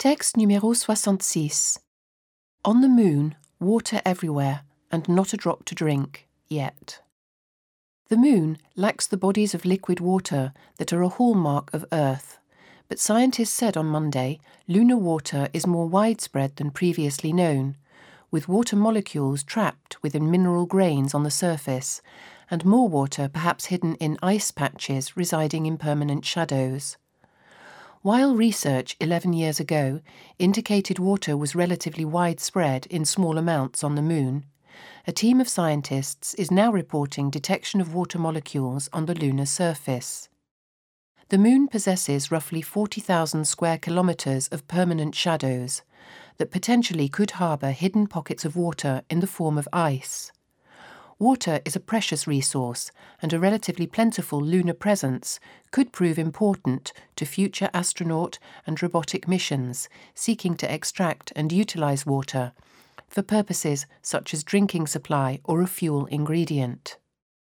Texte numéro 66. On the moon, water everywhere, and not a drop to drink, yet. The moon lacks the bodies of liquid water that are a hallmark of Earth, but scientists said on Monday lunar water is more widespread than previously known, with water molecules trapped within mineral grains on the surface, and more water perhaps hidden in ice patches residing in permanent shadows. While research 11 years ago indicated water was relatively widespread in small amounts on the moon, a team of scientists is now reporting detection of water molecules on the lunar surface. The moon possesses roughly 40,000 square kilometres of permanent shadows that potentially could harbour hidden pockets of water in the form of ice. Water is a precious resource, and a relatively plentiful lunar presence could prove important to future astronaut and robotic missions seeking to extract and utilise water for purposes such as drinking supply or a fuel ingredient.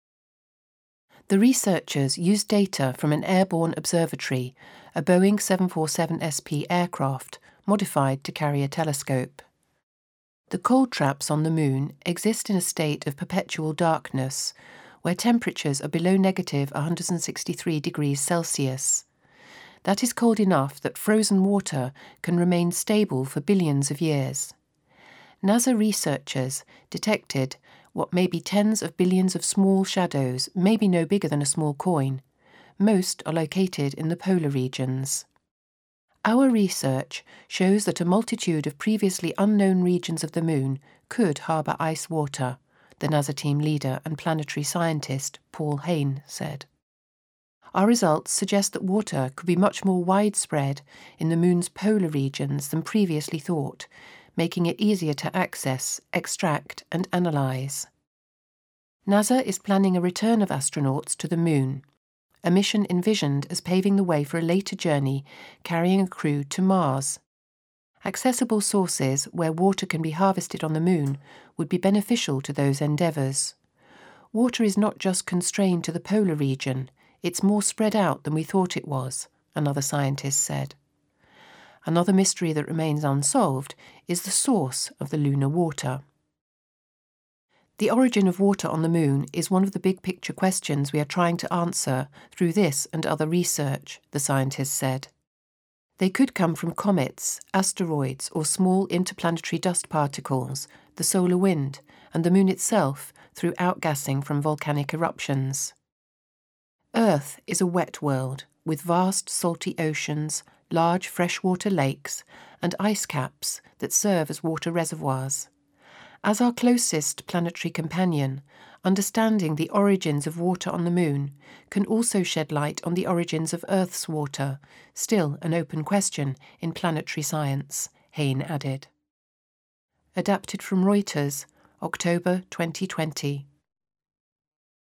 The researchers used data from an airborne observatory, a Boeing 747SP aircraft modified to carry a telescope. The cold traps on the moon exist in a state of perpetual darkness, where temperatures are below negative 163 degrees Celsius. That is cold enough that frozen water can remain stable for billions of years. NASA researchers detected what may be tens of billions of small shadows, maybe no bigger than a small coin. Most are located in the polar regions. Our research shows that a multitude of previously unknown regions of the moon could harbour ice water, the NASA team leader and planetary scientist Paul Hayne said. Our results suggest that water could be much more widespread in the moon's polar regions than previously thought, making it easier to access, extract and analyse. NASA is planning a return of astronauts to the moon, a mission envisioned as paving the way for a later journey carrying a crew to Mars. Accessible sources where water can be harvested on the moon would be beneficial to those endeavours. Water is not just constrained to the polar region, it's more spread out than we thought it was, another scientist said. Another mystery that remains unsolved is the source of the lunar water. The origin of water on the moon is one of the big picture questions we are trying to answer through this and other research, the scientists said. They could come from comets, asteroids, or small interplanetary dust particles, the solar wind, and the moon itself through outgassing from volcanic eruptions. Earth is a wet world with vast salty oceans, large freshwater lakes, and ice caps that serve as water reservoirs. As our closest planetary companion, understanding the origins of water on the moon can also shed light on the origins of Earth's water, still an open question in planetary science, Hayne added. Adapted from Reuters, October 2020.